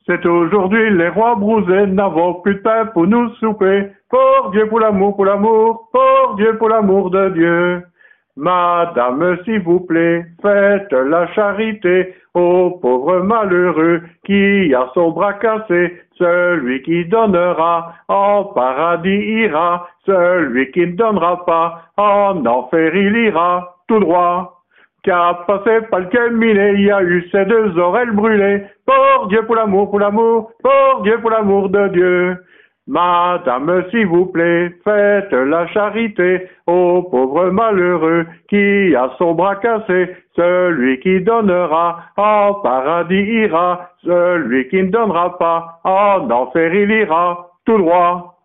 C'est aujourd'hui les rois brousés n'avons plus de pain pour nous souper. Pour Dieu, pour l'amour, pour Dieu, pour l'amour de Dieu. Madame, s'il vous plaît, faites la charité au pauvre malheureux qui a son bras cassé. Celui qui donnera en paradis ira, celui qui ne donnera pas en enfer il ira tout droit. Car passé par le cabinet, il y a eu ces deux oreilles brûlées. Pour Dieu, pour Dieu, pour l'amour de Dieu. Madame, s'il vous plaît, faites la charité au pauvre malheureux qui a son bras cassé. Celui qui donnera en paradis ira, celui qui ne donnera pas en enfer il ira tout droit.